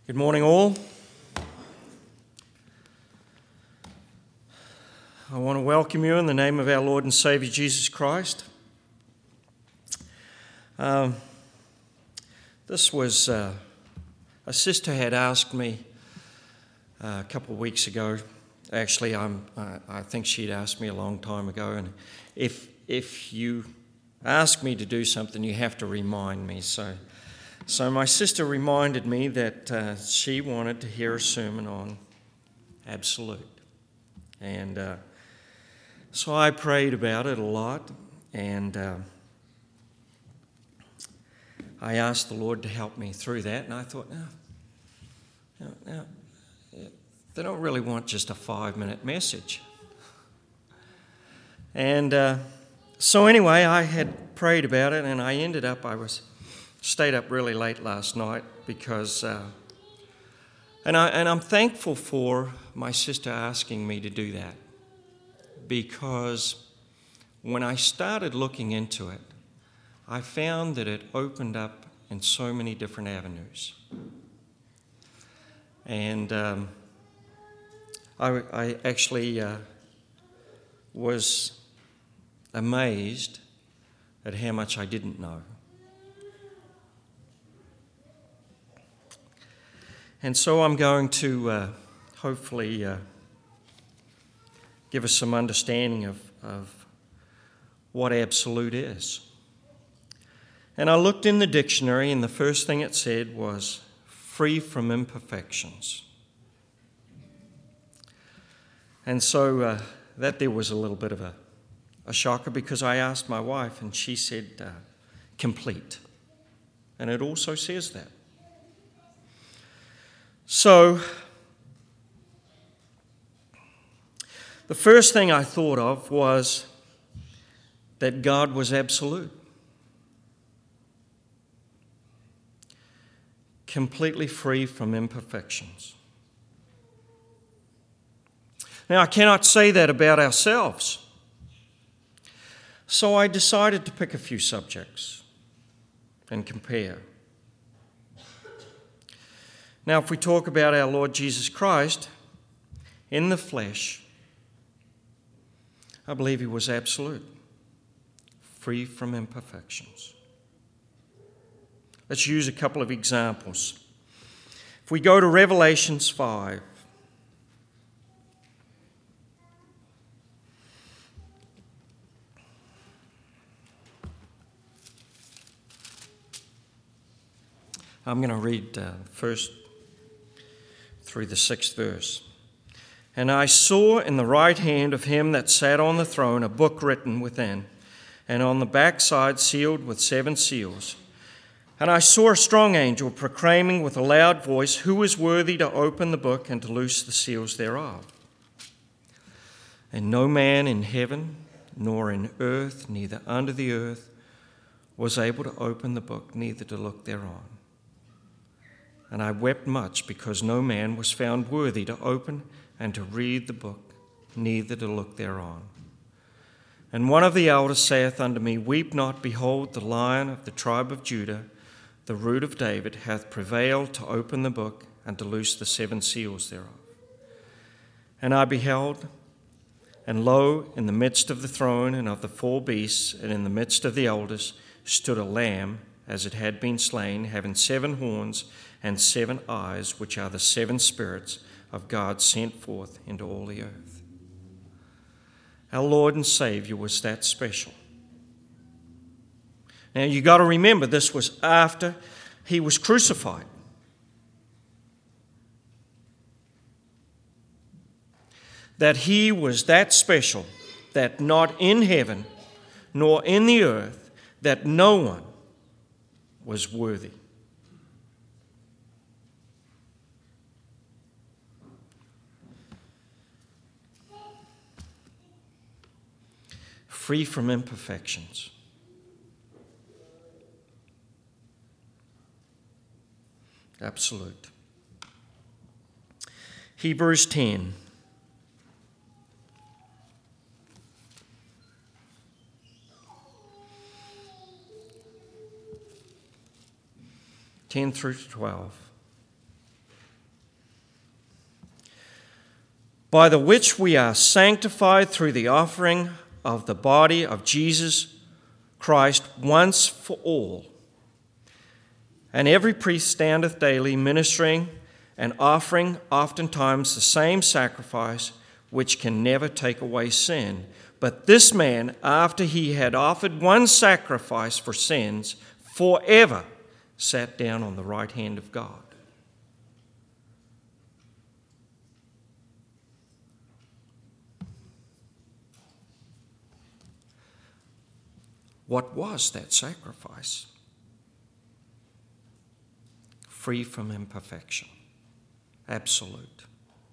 Good morning, all. I want to welcome you in the name of our Lord and Saviour Jesus Christ. This was a sister had asked me a couple of weeks ago. Actually, I think she'd asked me a long time ago, and if you ask me to do something, you have to remind me. So my sister reminded me that she wanted to hear a sermon on absolute. And so I prayed about it a lot, and I asked the Lord to help me through that. And I thought, no, they don't really want just a 5-minute message. And so anyway, I had prayed about it, and I stayed up really late last night because, and I'm thankful for my sister asking me to do that, because when I started looking into it, I found that it opened up in so many different avenues. And I actually was amazed at how much I didn't know. And so I'm going to hopefully give us some understanding of what absolute is. And I looked in the dictionary, and the first thing it said was free from imperfections. And so that there was a little bit of a shocker, because I asked my wife, and she said complete. And it also says that. So, the first thing I thought of was that God was absolute, completely free from imperfections. Now, I cannot say that about ourselves, so I decided to pick a few subjects and compare. Now, if we talk about our Lord Jesus Christ in the flesh, I believe he was absolute, free from imperfections. Let's use a couple of examples. If we go to Revelations 5, I'm going to read first through the 6th verse. And I saw in the right hand of him that sat on the throne a book written within, and on the backside sealed with 7 seals. And I saw a strong angel proclaiming with a loud voice, "Who is worthy to open the book and to loose the seals thereof?" And no man in heaven, nor in earth, neither under the earth, was able to open the book, neither to look thereon. And I wept much, because no man was found worthy to open and to read the book, neither to look thereon. And one of the elders saith unto me, "Weep not, behold, the Lion of the tribe of Judah, the Root of David, hath prevailed to open the book and to loose the 7 seals thereof." And I beheld, and lo, in the midst of the throne and of the 4 beasts, and in the midst of the elders, stood a lamb, as it had been slain, having 7 horns and 7 eyes, which are the 7 spirits of God sent forth into all the earth. Our Lord and Saviour was that special. Now, you got to remember, this was after he was crucified. That he was that special, that not in heaven nor in the earth, that no one was worthy. Free from imperfections. Absolute. Hebrews 10. Through 12. by the which we are sanctified through the offering of the body of Jesus Christ once for all. And every priest standeth daily ministering and offering oftentimes the same sacrifice, which can never take away sin. But this man, after he had offered one sacrifice for sins, forever sat down on the right hand of God. What was that sacrifice? Free from imperfection. Absolute.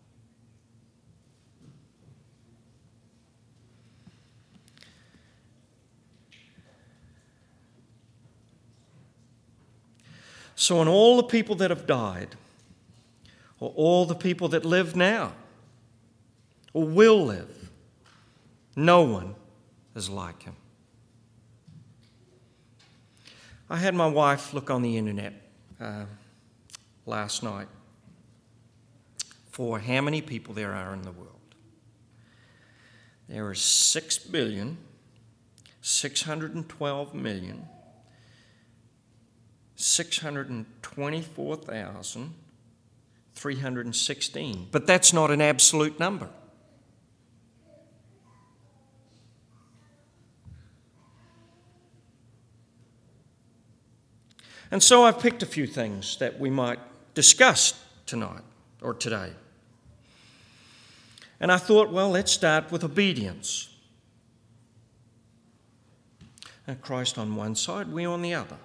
So in all the people that have died, or all the people that live now, or will live, no one is like him. I had my wife look on the internet last night for how many people there are in the world. There are 6,612,624,316. But that's not an absolute number. And so I've picked a few things that we might discuss tonight or today. And I thought, well, let's start with obedience. And Christ on one side, we on the other.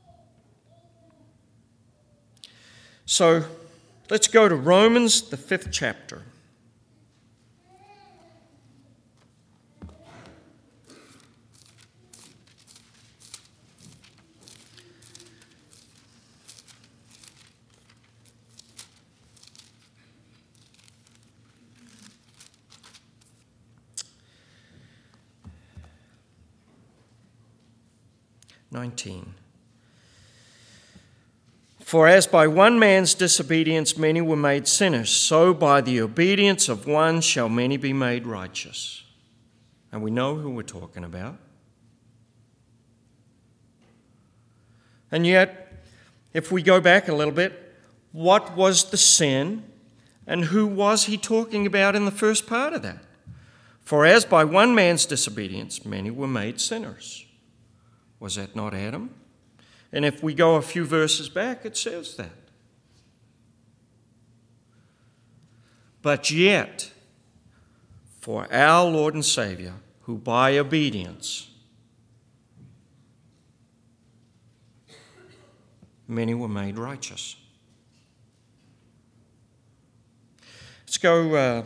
So let's go to Romans, the 5th chapter. For as by one man's disobedience many were made sinners, so by the obedience of one shall many be made righteous. And we know who we're talking about. And yet, if we go back a little bit, what was the sin and who was he talking about in the first part of that? For as by one man's disobedience many were made sinners. Was that not Adam? And if we go a few verses back, it says that. But yet, for our Lord and Savior, who by obedience, many were made righteous. Let's go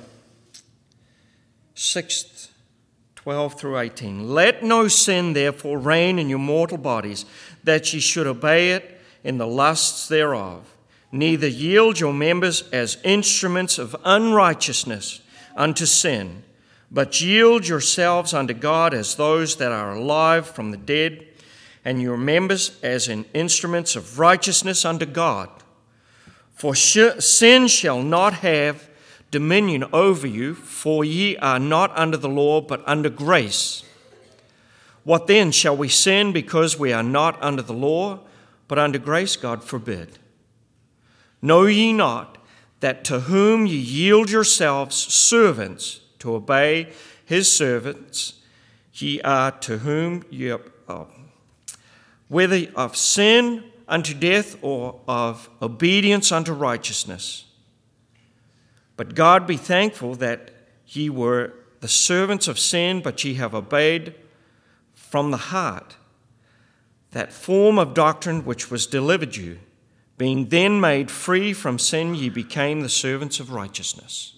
6th. 12 through 18. Let no sin therefore reign in your mortal bodies, that ye should obey it in the lusts thereof. Neither yield your members as instruments of unrighteousness unto sin, but yield yourselves unto God as those that are alive from the dead, and your members as in instruments of righteousness unto God. For sin shall not have dominion over you, for ye are not under the law, but under grace. What then? Shall we sin because we are not under the law, but under grace? God forbid. Know ye not that to whom ye yield yourselves servants to obey his servants, ye are to whom ye are, whether of sin unto death or of obedience unto righteousness. But God be thankful that ye were the servants of sin, but ye have obeyed from the heart that form of doctrine which was delivered you. Being then made free from sin, ye became the servants of righteousness.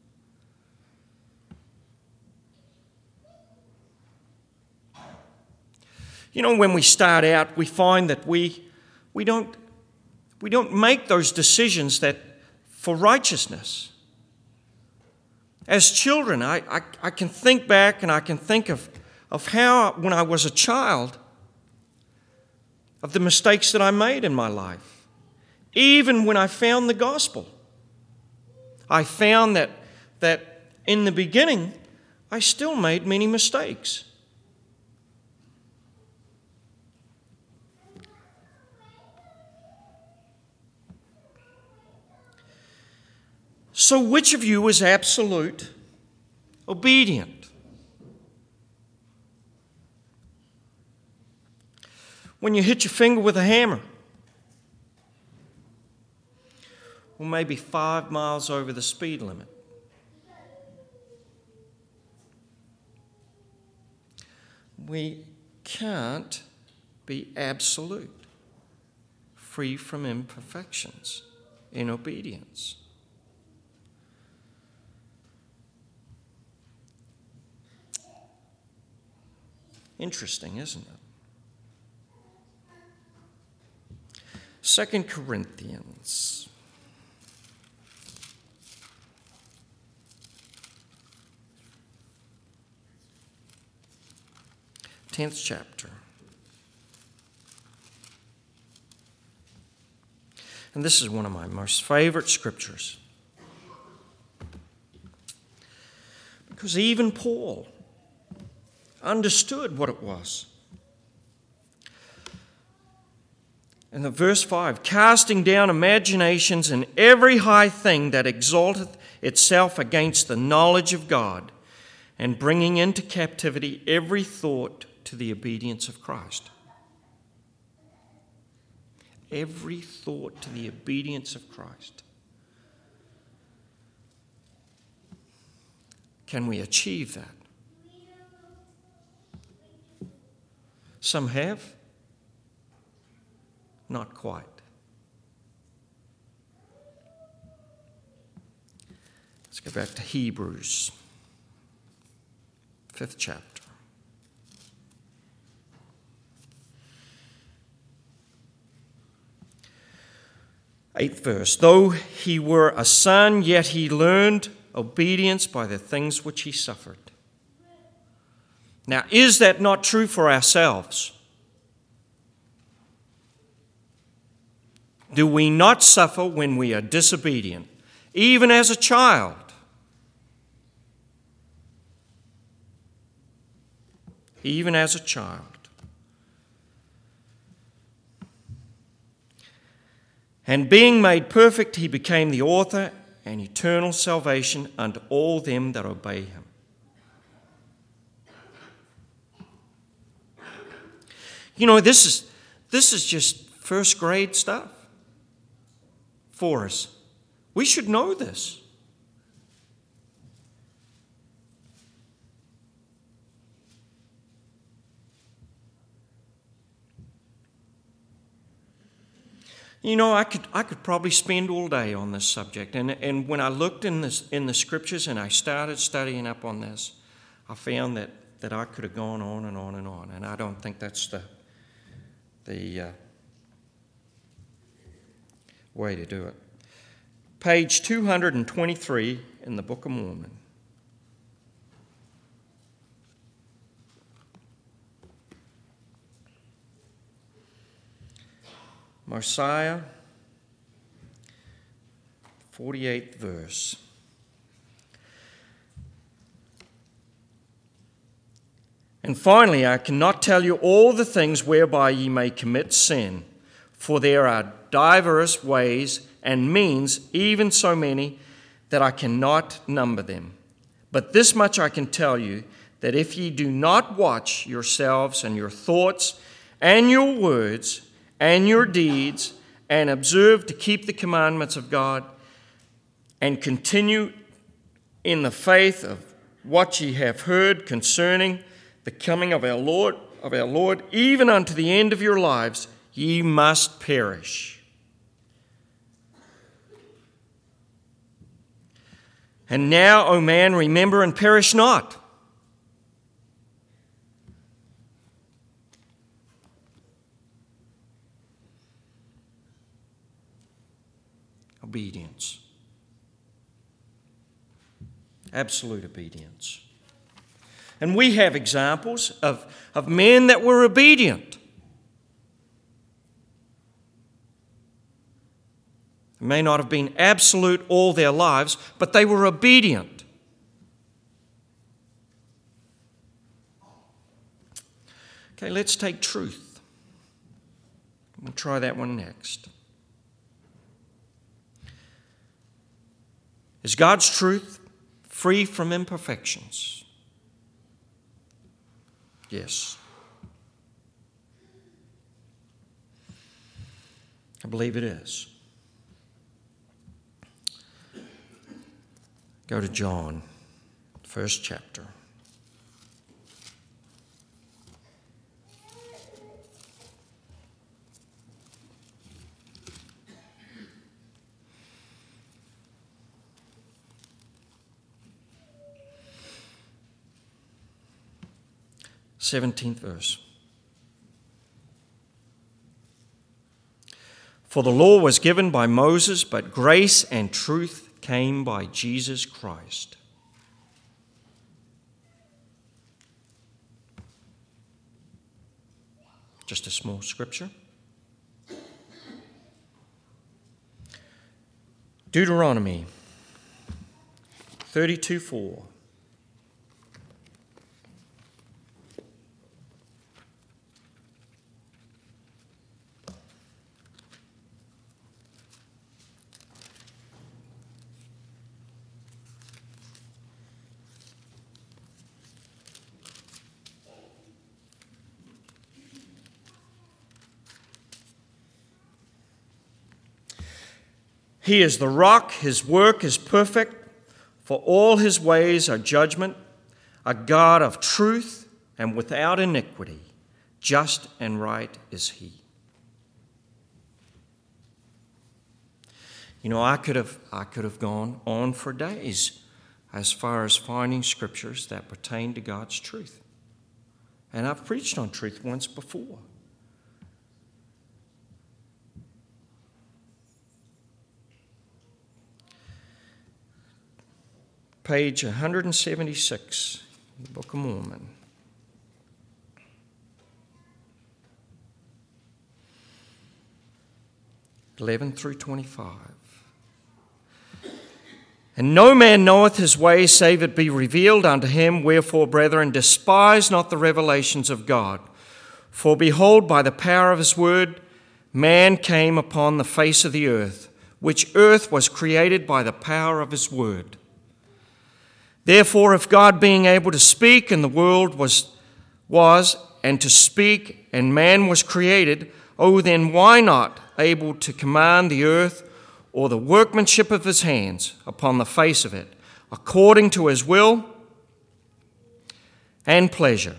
You know, when we start out, we find that we don't make those decisions that for righteousness. As children, I can think back and I can think of how, when I was a child, of the mistakes that I made in my life. Even when I found the gospel, I found that In the beginning, I still made many mistakes. So which of you is absolute obedient? When you hit your finger with a hammer, or maybe 5 miles over the speed limit. We can't be absolute, free from imperfections in obedience. Interesting, isn't it? 2 Corinthians. Tenth chapter. And this is one of my most favorite scriptures. Because even Paul understood what it was. And in verse 5, casting down imaginations and every high thing that exalteth itself against the knowledge of God, and bringing into captivity every thought to the obedience of Christ. Every thought to the obedience of Christ. Can we achieve that? Some have. Not quite. Let's go back to Hebrews, 5th chapter. 8th verse. Though he were a son, yet he learned obedience by the things which he suffered. Now, is that not true for ourselves? Do we not suffer when we are disobedient, even as a child? Even as a child. And being made perfect, he became the author and eternal salvation unto all them that obey him. You know, this is just first grade stuff for us. We should know this. You know, I could probably spend all day on this subject. And when I looked in the scriptures and I started studying up on this, I found that I could have gone on and on and on. And I don't think that's the way to do it. Page 223 in the Book of Mormon. Mosiah, 48th verse. And finally, I cannot tell you all the things whereby ye may commit sin, for there are divers ways and means, even so many, that I cannot number them. But this much I can tell you, that if ye do not watch yourselves and your thoughts and your words and your deeds, and observe to keep the commandments of God, and continue in the faith of what ye have heard concerning the coming of our Lord, even unto the end of your lives, ye must perish. And now, O man, remember and perish not. Obedience. Absolute obedience. And we have examples of men that were obedient. They may not have been absolute all their lives, but they were obedient. Okay, let's take truth. We'll try that one next. Is God's truth free from imperfections? Yes. I believe it is. Go to John, first chapter. Seventeenth verse. For the law was given by Moses, but grace and truth came by Jesus Christ. Just a small scripture. Deuteronomy 32:4. He is the rock, his work is perfect, for all his ways are judgment, a God of truth and without iniquity, just and right is he. You know, I could have gone on for days as far as finding scriptures that pertain to God's truth. And I've preached on truth once before. Page 176, the Book of Mormon. (11 through 25). And no man knoweth his way, save it be revealed unto him. Wherefore, brethren, despise not the revelations of God. For behold, by the power of his word, man came upon the face of the earth, which earth was created by the power of his word. Therefore, if God being able to speak, and the world was, and to speak, and man was created, then why not able to command the earth, or the workmanship of his hands upon the face of it, according to his will and pleasure?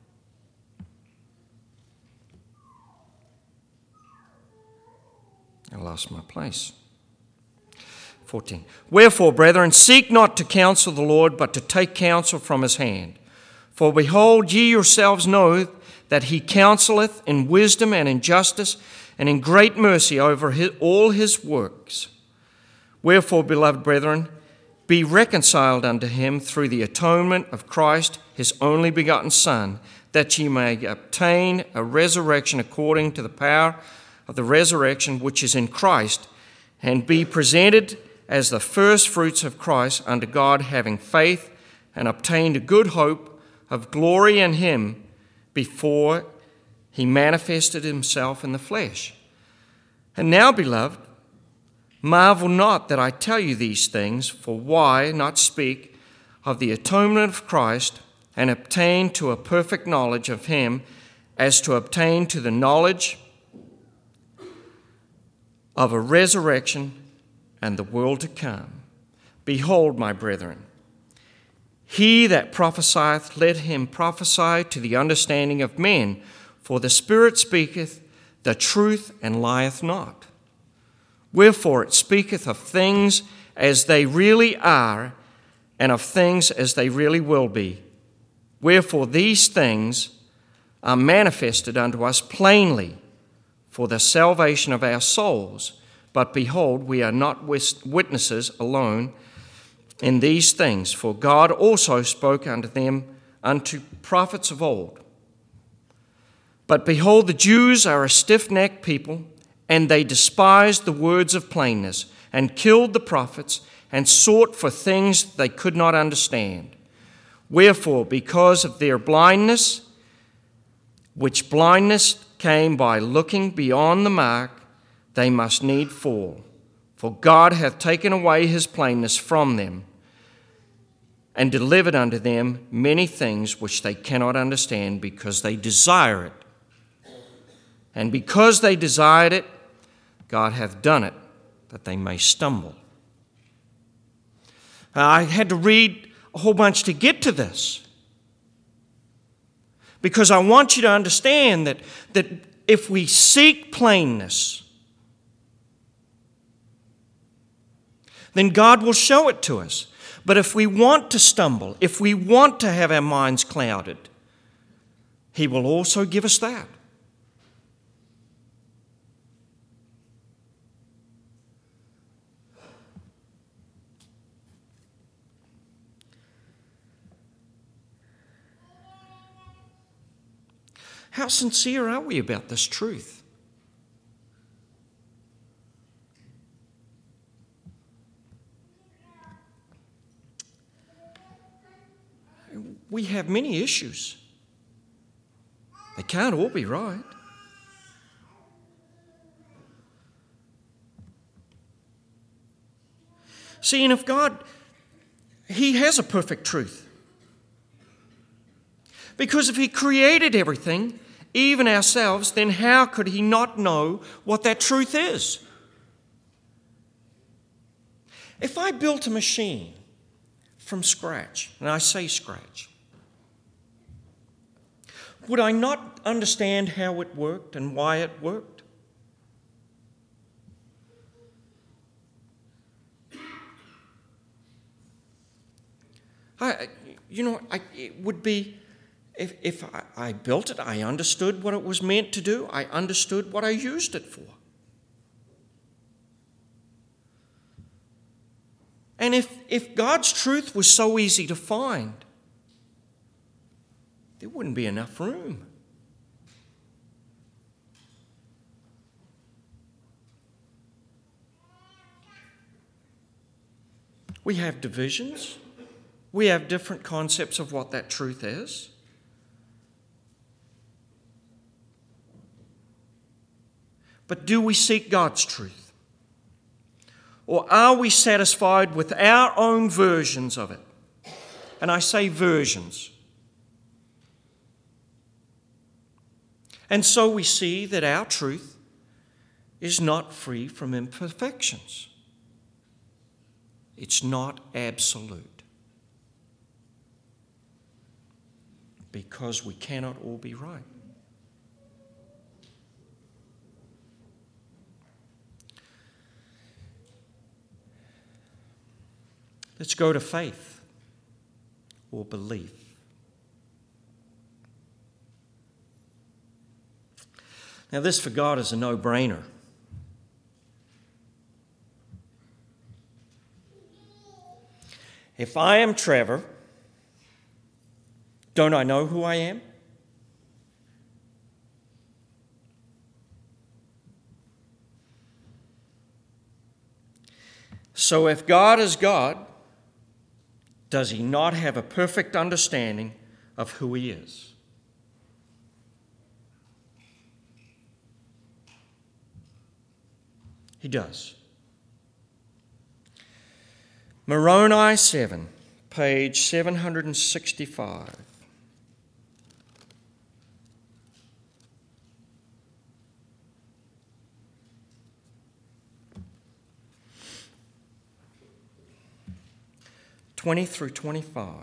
I lost my place. 14. Wherefore, brethren, seek not to counsel the Lord, but to take counsel from his hand. For behold, ye yourselves know that he counseleth in wisdom and in justice and in great mercy over all his works. Wherefore, beloved brethren, be reconciled unto him through the atonement of Christ, his only begotten Son, that ye may obtain a resurrection according to the power of the resurrection which is in Christ, and be presented as the first fruits of Christ unto God, having faith, and obtained a good hope of glory in him before he manifested himself in the flesh. And now, beloved, marvel not that I tell you these things, for why not speak of the atonement of Christ, and obtain to a perfect knowledge of him, as to obtain to the knowledge of a resurrection and the world to come. Behold, my brethren, he that prophesieth, let him prophesy to the understanding of men, for the Spirit speaketh the truth and lieth not. Wherefore it speaketh of things as they really are, and of things as they really will be. Wherefore these things are manifested unto us plainly for the salvation of our souls. But behold, we are not witnesses alone in these things, for God also spoke unto them unto prophets of old. But behold, the Jews are a stiff-necked people, and they despised the words of plainness, and killed the prophets, and sought for things they could not understand. Wherefore, because of their blindness which blindness came by looking beyond the mark, they must need fall. For God hath taken away his plainness from them, and delivered unto them many things which they cannot understand, because they desire it. And because they desired it, God hath done it, that they may stumble. I had to read a whole bunch to get to this, because I want you to understand that if we seek plainness, then God will show it to us. But if we want to stumble, if we want to have our minds clouded, he will also give us that. How sincere are we about this truth? We have many issues. They can't all be right. See, and if God, he has a perfect truth. Because if he created everything, even ourselves, then how could he not know what that truth is? If I built a machine from scratch, and I say scratch, would I not understand how it worked and why it worked? It would be, if I built it, I understood what it was meant to do. I understood what I used it for. And if God's truth was so easy to find, there wouldn't be enough room. We have divisions. We have different concepts of what that truth is. But do we seek God's truth? Or are we satisfied with our own versions of it? And I say versions. And so we see that our truth is not free from imperfections. It's not absolute. Because we cannot all be right. Let's go to faith or belief. Now, this for God is a no-brainer. If I am Trevor, don't I know who I am? So if God is God, does he not have a perfect understanding of who he is? He does. Moroni 7, page 765. Through 25.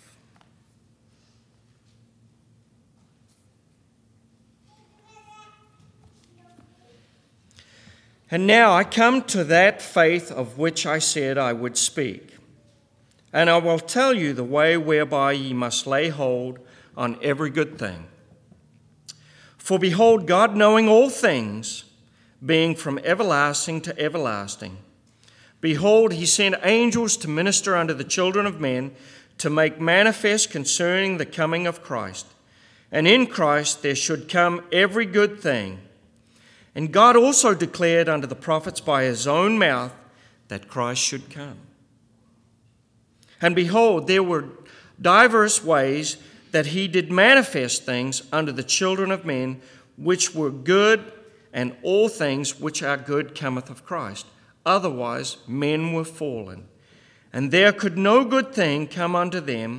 And now I come to that faith of which I said I would speak. And I will tell you the way whereby ye must lay hold on every good thing. For behold, God knowing all things, being from everlasting to everlasting, behold, he sent angels to minister unto the children of men, to make manifest concerning the coming of Christ. And in Christ there should come every good thing. And God also declared unto the prophets by his own mouth that Christ should come. And behold, there were diverse ways that he did manifest things unto the children of men, which were good, and all things which are good cometh of Christ. Otherwise men were fallen, and there could no good thing come unto them.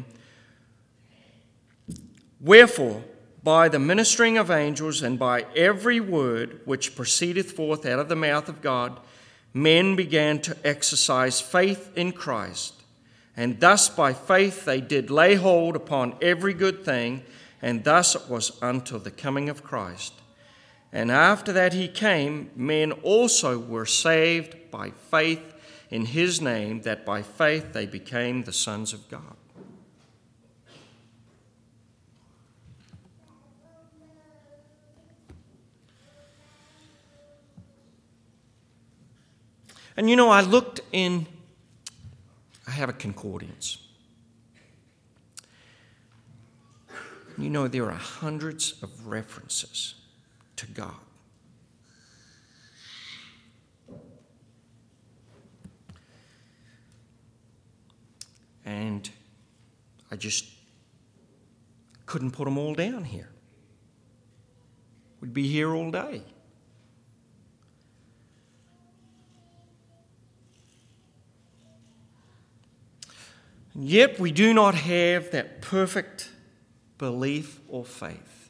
Wherefore, by the ministering of angels, and by every word which proceedeth forth out of the mouth of God, men began to exercise faith in Christ. And thus by faith they did lay hold upon every good thing, and thus it was until the coming of Christ. And after that he came, men also were saved by faith in his name, that by faith they became the sons of God. And I looked in, I have a concordance. There are hundreds of references to God. And I just couldn't put them all down here. We'd be here all day. Yet we do not have that perfect belief or faith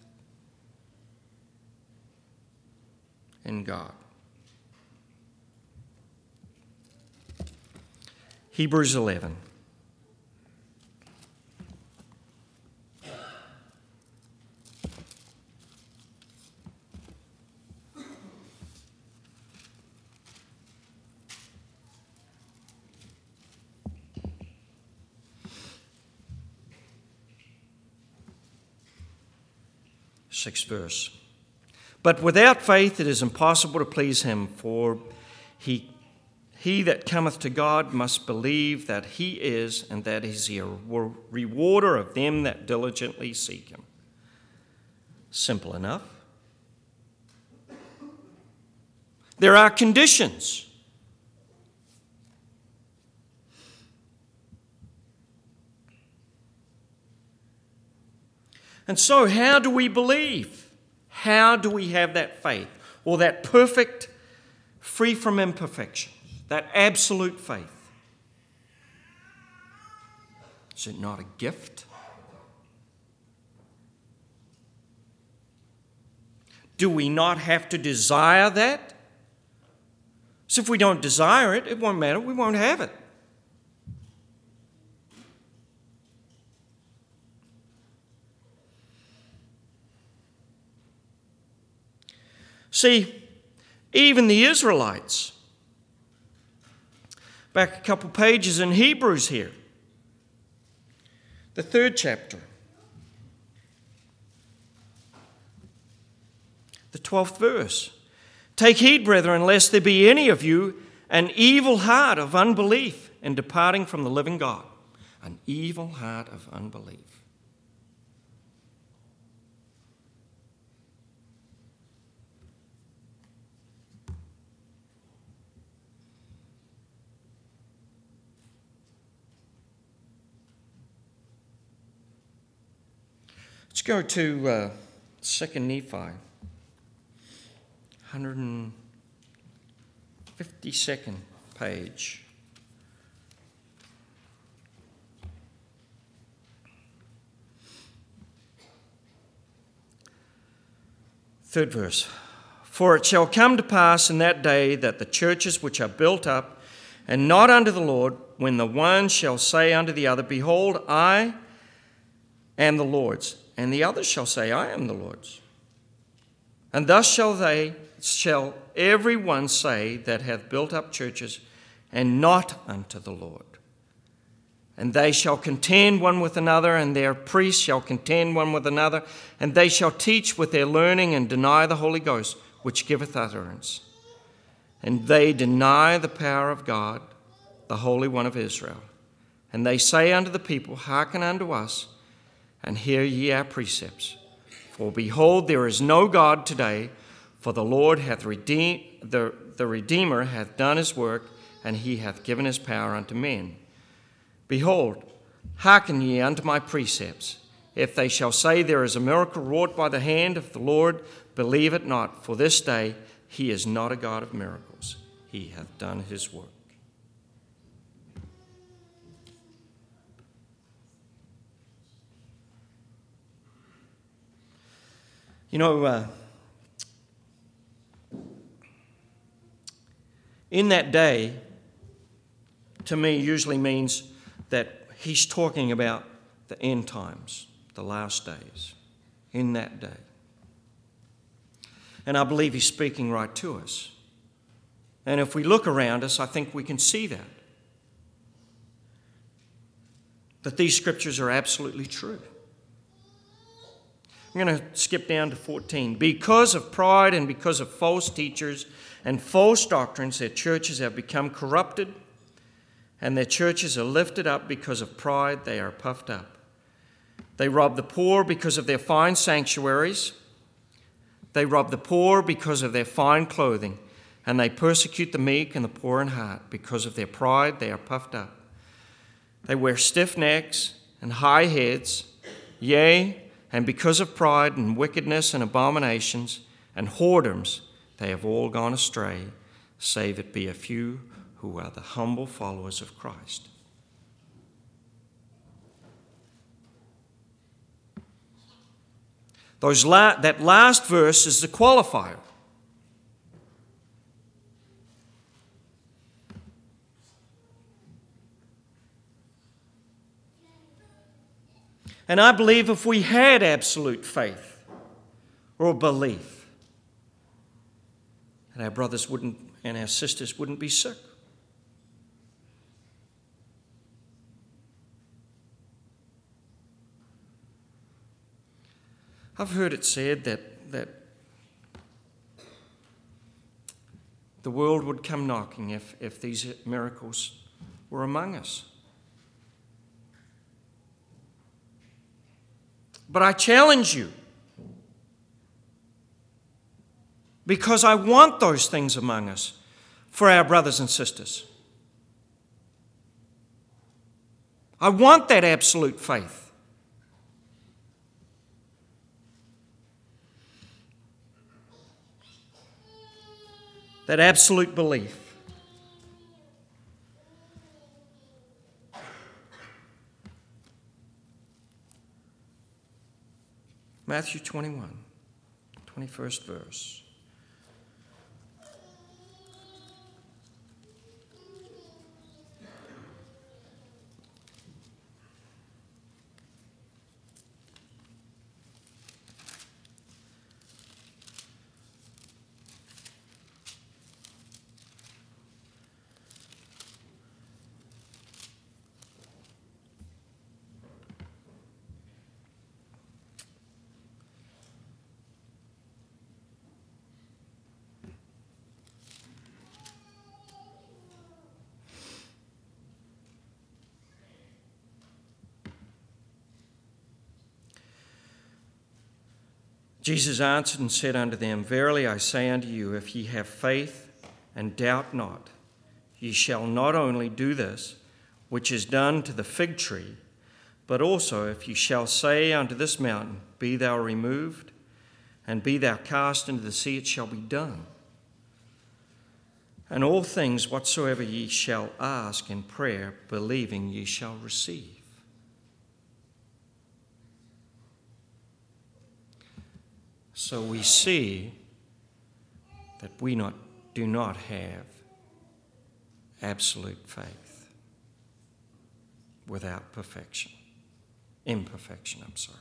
in God. Hebrews 11. Sixth verse. But without faith it is impossible to please him, for he that cometh to God must believe that he is, and that he is a rewarder of them that diligently seek him. Simple enough. There are conditions. And so how do we believe? How do we have that faith, or that perfect, free from imperfection, that absolute faith? Is it not a gift? Do we not have to desire that? So if we don't desire it, it won't matter, we won't have it. See, even the Israelites, back a couple pages in Hebrews here, the 3rd chapter, the 12th verse. Take heed, brethren, lest there be any of you an evil heart of unbelief in departing from the living God. An evil heart of unbelief. Let's go to 2 Nephi, 152nd page. Third verse. For it shall come to pass in that day that the churches which are built up and not unto the Lord, when the one shall say unto the other, Behold, I am the Lord's, and the other shall say, I am the Lord's. And thus shall every one say that hath built up churches, and not unto the Lord. And they shall contend one with another, and their priests shall contend one with another, and they shall teach with their learning, and deny the Holy Ghost, which giveth utterance. And they deny the power of God, the Holy One of Israel. And they say unto the people, Hearken unto us, and hear ye our precepts. For behold, there is no God today, for the Lord hath redeemed, the Redeemer hath done his work, and he hath given his power unto men. Behold, hearken ye unto my precepts, If they shall say there is a miracle wrought by the hand of the Lord, believe it not, for this day he is not a God of miracles. He hath done his work. You know, in that day, to me, usually means that he's talking about the end times, the last days, in that day. And I believe he's speaking right to us. And if we look around us, I think we can see that these scriptures are absolutely true. I'm going to skip down to 14. Because of pride and because of false teachers and false doctrines, their churches have become corrupted, and their churches are lifted up because of pride. They are puffed up. They rob the poor because of their fine sanctuaries. They rob the poor because of their fine clothing, and they persecute the meek and the poor in heart. Because of their pride, they are puffed up. They wear stiff necks and high heads, yea, and because of pride and wickedness and abominations and whoredoms, they have all gone astray, save it be a few who are the humble followers of Christ. That last verse is the qualifier. And I believe if we had absolute faith or belief, that our brothers wouldn't and our sisters wouldn't be sick. I've heard it said that the world would come knocking if these miracles were among us. But I challenge you, because I want those things among us for our brothers and sisters. I want that absolute faith. That absolute belief. Matthew 21, 21st verse. Jesus answered and said unto them, Verily I say unto you, if ye have faith and doubt not, ye shall not only do this, which is done to the fig tree, but also if ye shall say unto this mountain, Be thou removed, and be thou cast into the sea, it shall be done. And all things whatsoever ye shall ask in prayer, believing ye shall receive. So we see that we do not have absolute faith without imperfection.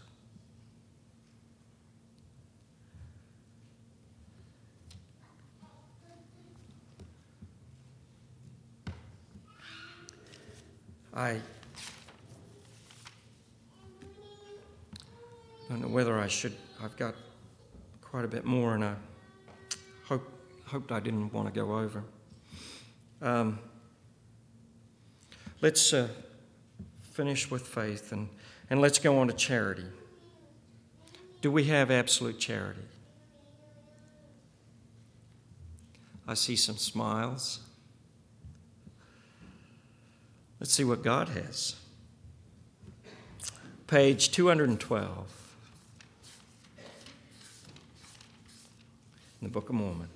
I don't know whether I should. I've got quite a bit more, and I hoped I didn't want to go over. Let's finish with faith, and let's go on to charity. Do we have absolute charity? I see some smiles. Let's see what God has. page 212 in the Book of Mormon.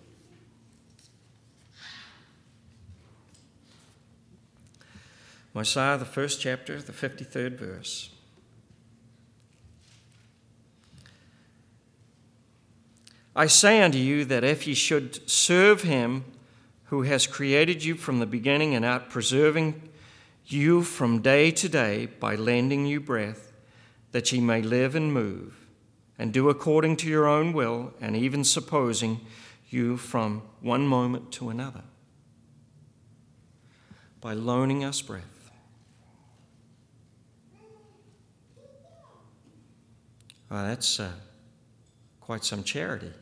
Mosiah, the first chapter, the 53rd verse. I say unto you that if ye should serve him who has created you from the beginning and out preserving you from day to day by lending you breath, that ye may live and move, and do according to your own will, and even supposing you from one moment to another, by loaning us breath. Well, that's quite some charity.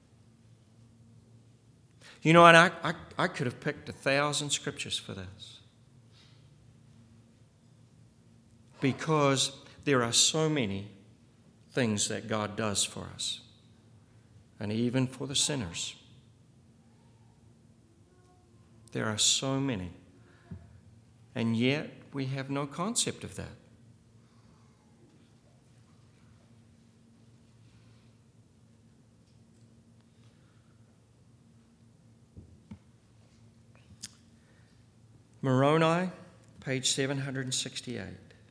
You know, and I could have picked 1,000 scriptures for this, because there are so many things that God does for us, and even for the sinners. There are so many, and yet we have no concept of that. Moroni, page 768.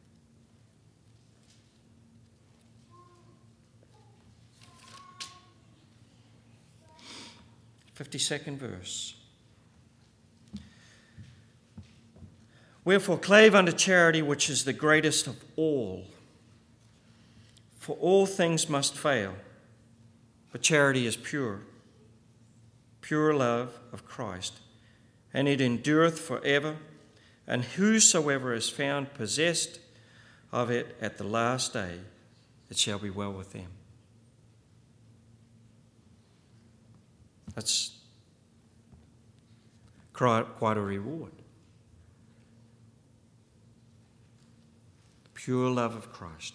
52nd verse. Wherefore clave unto charity, which is the greatest of all. For all things must fail, but charity is pure, pure love of Christ, and it endureth forever, and whosoever is found possessed of it at the last day, it shall be well with them. That's quite a reward. The pure love of Christ,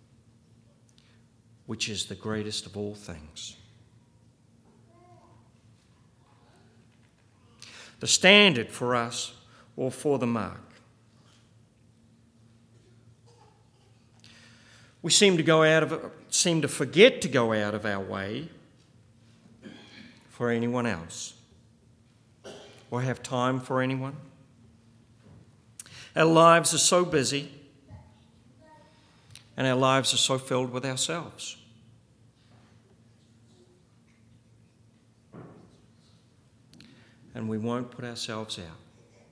which is the greatest of all things. The standard for us, or for the mark. We seem to forget to go out of our way for anyone else, or have time for anyone. Our lives are so busy, and our lives are so filled with ourselves. And we won't put ourselves out.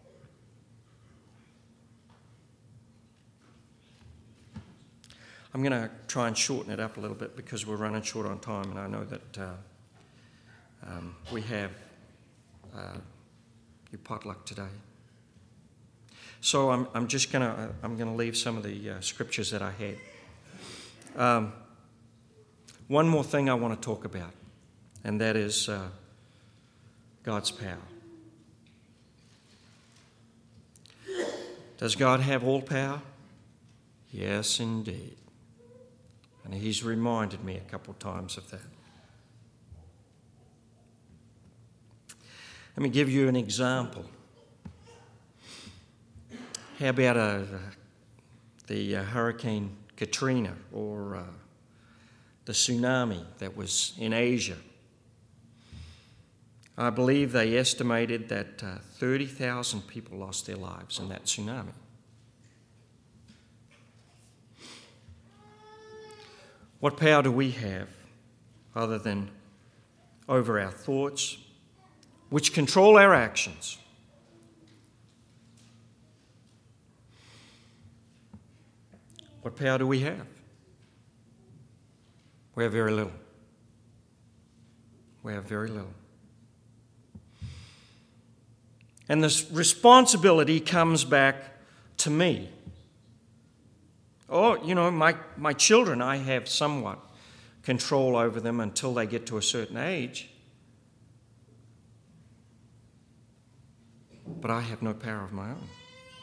I'm going to try and shorten it up a little bit because we're running short on time, and I know that we have your potluck today. So I'm going to leave some of the scriptures that I had. One more thing I want to talk about, and that is God's power. Does God have all power? Yes, indeed. And He's reminded me a couple times of that. Let me give you an example. How about the Hurricane Katrina, or the tsunami that was in Asia? I believe they estimated that 30,000 people lost their lives in that tsunami. What power do we have other than over our thoughts, which control our actions? What power do we have? We have very little. We have very little. And this responsibility comes back to me. Oh, you know, my children, I have somewhat control over them until they get to a certain age. But I have no power of my own.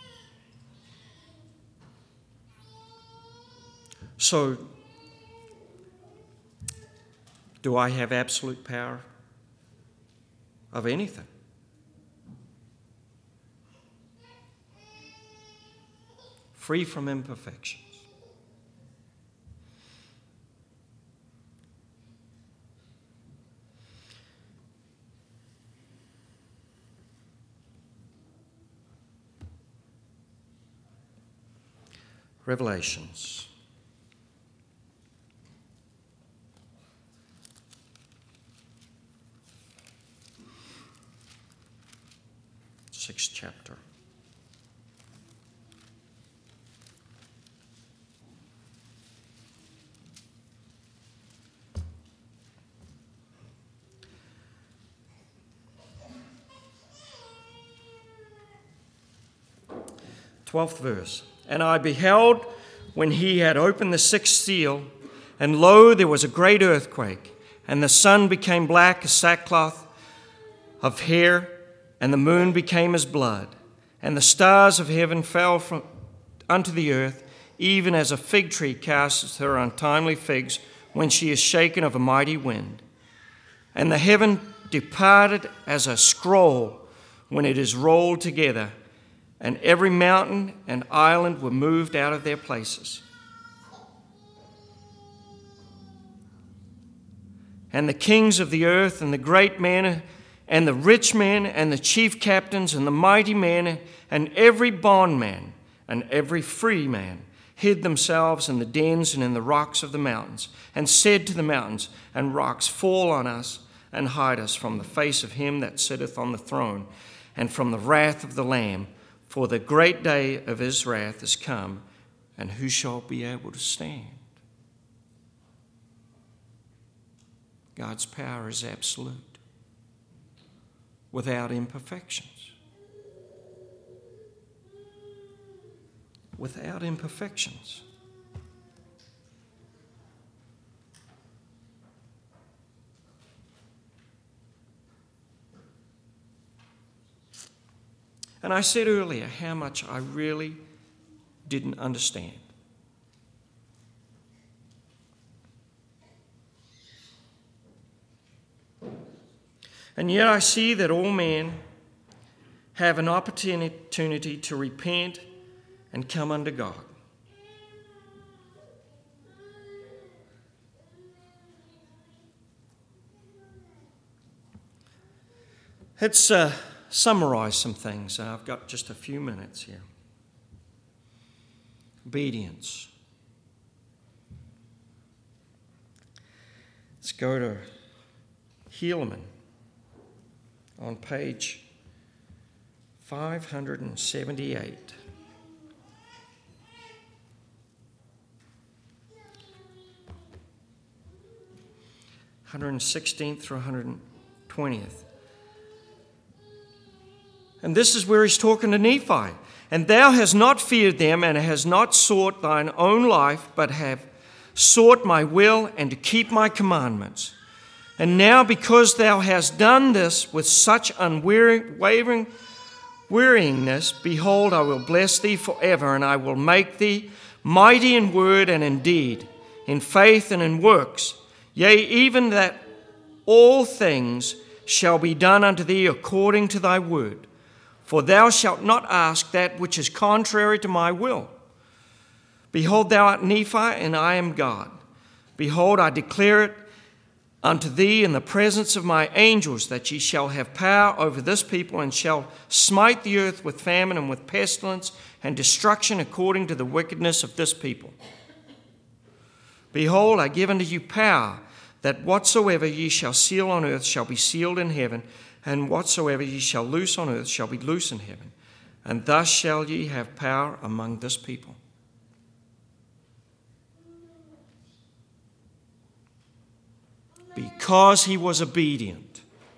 So, do I have absolute power of anything? Free from imperfections. Revelations. Sixth chapter. Twelfth verse. And I beheld when he had opened the sixth seal, and lo, there was a great earthquake, and the sun became black as sackcloth of hair, and the moon became as blood, and the stars of heaven fell unto the earth, even as a fig tree casteth her untimely figs when she is shaken of a mighty wind. And the heaven departed as a scroll when it is rolled together, and every mountain and island were moved out of their places. And the kings of the earth and the great men and the rich men and the chief captains and the mighty men and every bondman and every free man hid themselves in the dens and in the rocks of the mountains, and said to the mountains and rocks, Fall on us and hide us from the face of him that sitteth on the throne and from the wrath of the Lamb. For the great day of his wrath is come, and who shall be able to stand? God's power is absolute, without imperfections. Without imperfections. And I said earlier how much I really didn't understand. And yet I see that all men have an opportunity to repent and come unto God. Let's summarize some things. I've got just a few minutes here. Obedience. Let's go to Helaman on page 578. 116th through 120th. And this is where he's talking to Nephi. And thou hast not feared them, and hast not sought thine own life, but have sought my will, and to keep my commandments. And now because thou hast done this with such unwavering weariness, behold, I will bless thee forever, and I will make thee mighty in word and in deed, in faith and in works. Yea, even that all things shall be done unto thee according to thy word. For thou shalt not ask that which is contrary to my will. Behold, thou art Nephi, and I am God. Behold, I declare it unto thee in the presence of my angels, that ye shall have power over this people, and shall smite the earth with famine and with pestilence and destruction according to the wickedness of this people. Behold, I give unto you power, that whatsoever ye shall seal on earth shall be sealed in heaven, and whatsoever ye shall loose on earth shall be loosed in heaven. And thus shall ye have power among this people. Because he was obedient.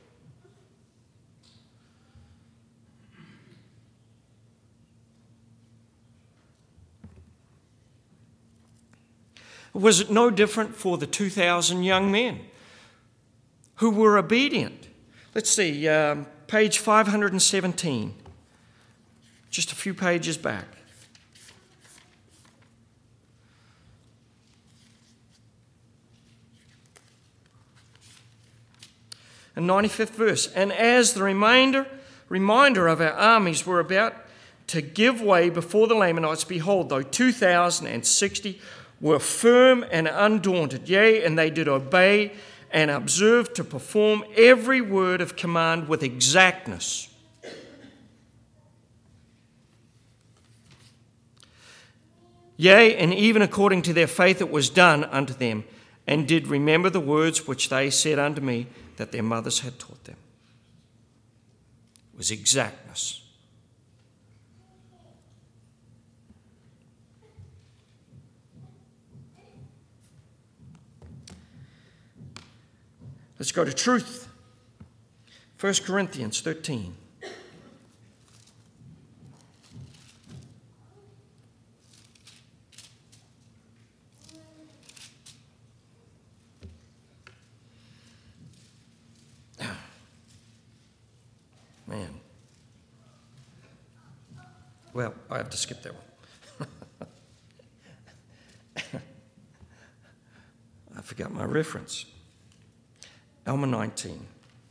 Was it no different for the 2,000 young men who were obedient? Let's see, page 517, just a few pages back. And 95th verse. And as the reminder of our armies were about to give way before the Lamanites, behold, though 2,060 were firm and undaunted, yea, and they did obey and observe to perform every word of command with exactness. Yea, and even according to their faith it was done unto them, and did remember the words which they said unto me, that their mothers had taught them. It was exactness. Let's go to truth. 1 Corinthians 13. Man. Well, I have to skip that one. I forgot my reference. Alma 19.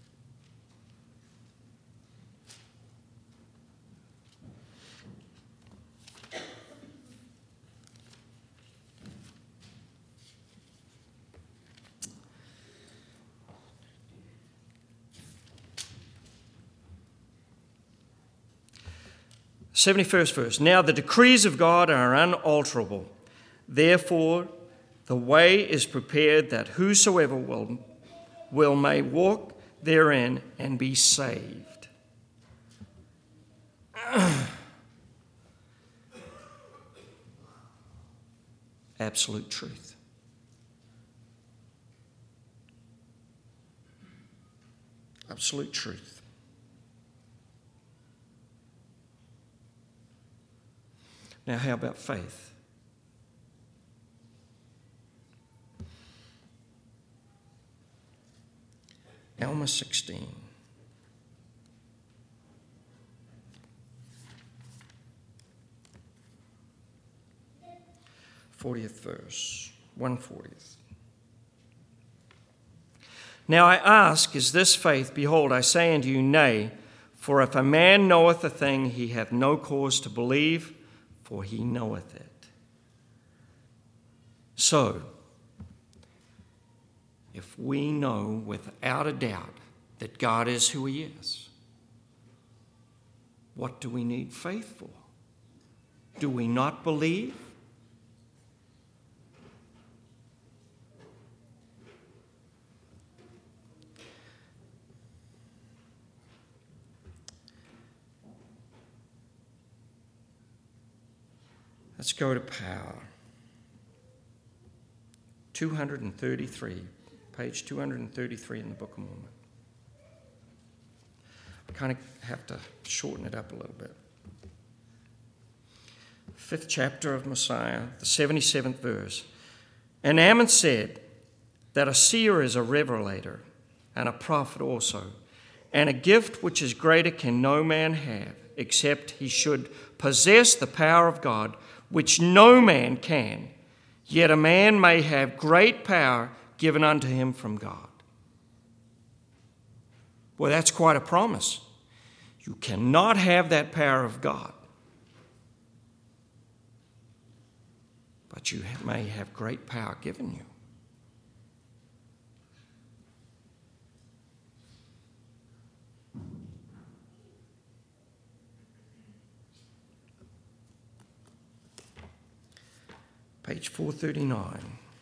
The 71st verse. Now the decrees of God are unalterable. Therefore, the way is prepared that whosoever will may walk therein and be saved. Absolute truth. Absolute truth. Now, how about faith? Alma 16. '40th verse, 140th. Now I ask, is this faith? Behold, I say unto you, nay. For if a man knoweth a thing, he hath no cause to believe, for he knoweth it. So, if we know without a doubt that God is who he is, what do we need faith for? Do we not believe? Let's go to power. 233, page 233 in the Book of Mormon. I kind of have to shorten it up a little bit. 5th chapter of Messiah, the 77th verse. And Ammon said that a seer is a revelator, and a prophet also, and a gift which is greater can no man have, except he should possess the power of God, which no man can, yet a man may have great power given unto him from God. Well, that's quite a promise. You cannot have that power of God, but you may have great power given you. Page 439.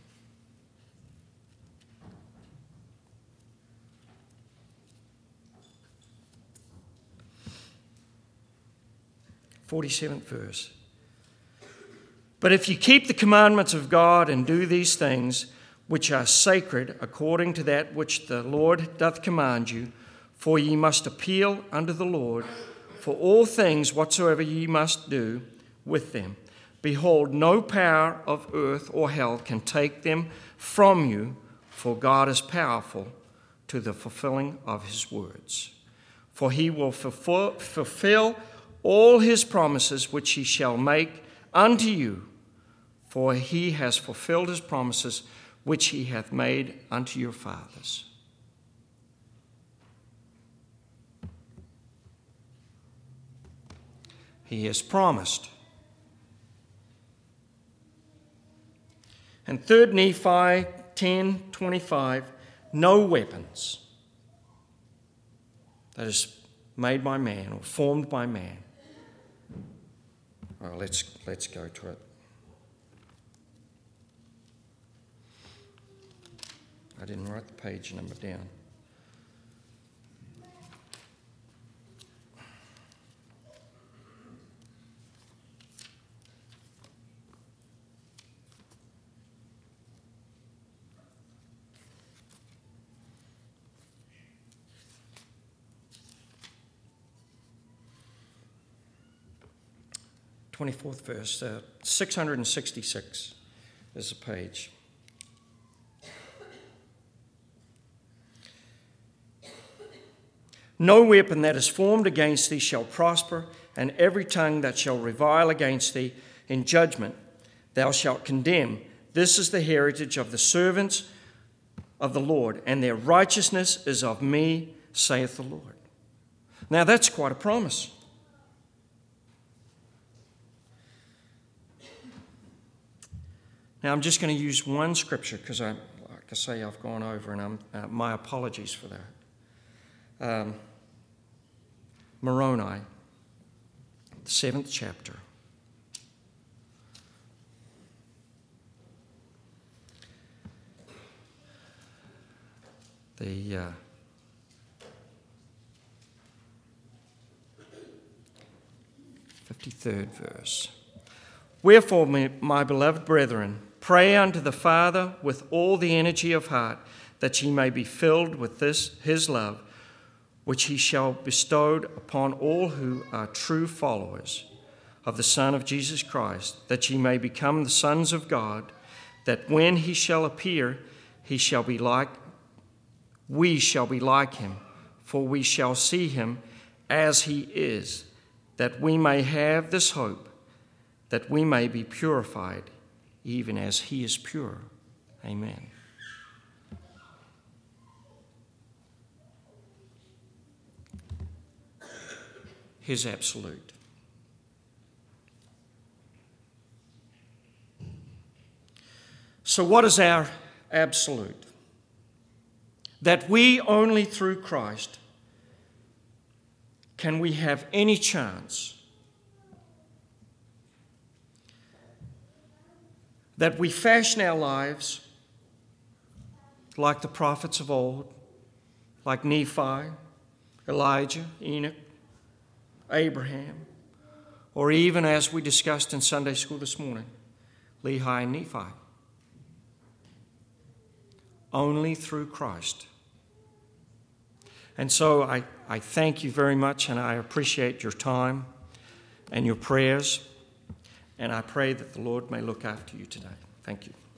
'47th verse. But if you keep the commandments of God and do these things, which are sacred, according to that which the Lord doth command you, for ye must appeal unto the Lord for all things whatsoever ye must do with them. Behold, no power of earth or hell can take them from you, for God is powerful to the fulfilling of his words. For he will fulfill all his promises which he shall make unto you, for he has fulfilled his promises which he hath made unto your fathers. He has promised. And 3 Nephi 10:25, no weapons that is made by man or formed by man. Well, let's go to it. I didn't write the page number down. '24th verse, 666 is the page. No weapon that is formed against thee shall prosper, and every tongue that shall revile against thee in judgment thou shalt condemn. This is the heritage of the servants of the Lord, and their righteousness is of me, saith the Lord. Now that's quite a promise. Now I'm just going to use one scripture because, like I say, I've gone over, and my apologies for that. Moroni, the 7th chapter. The 53rd verse. Wherefore, my beloved brethren, pray unto the Father with all the energy of heart, that ye may be filled with his love, which he shall bestow upon all who are true followers of the Son of Jesus Christ, that ye may become the sons of God, that when he shall appear, we shall be like him, for we shall see him as he is, that we may have this hope, that we may be purified, even as he is pure. Amen. His absolute. So what is our absolute? That we only through Christ can we have any chance that we fashion our lives like the prophets of old, like Nephi, Elijah, Enoch, Abraham, or even as we discussed in Sunday school this morning, Lehi and Nephi. Only through Christ. And so I thank you very much, and I appreciate your time and your prayers, and I pray that the Lord may look after you today. Thank you.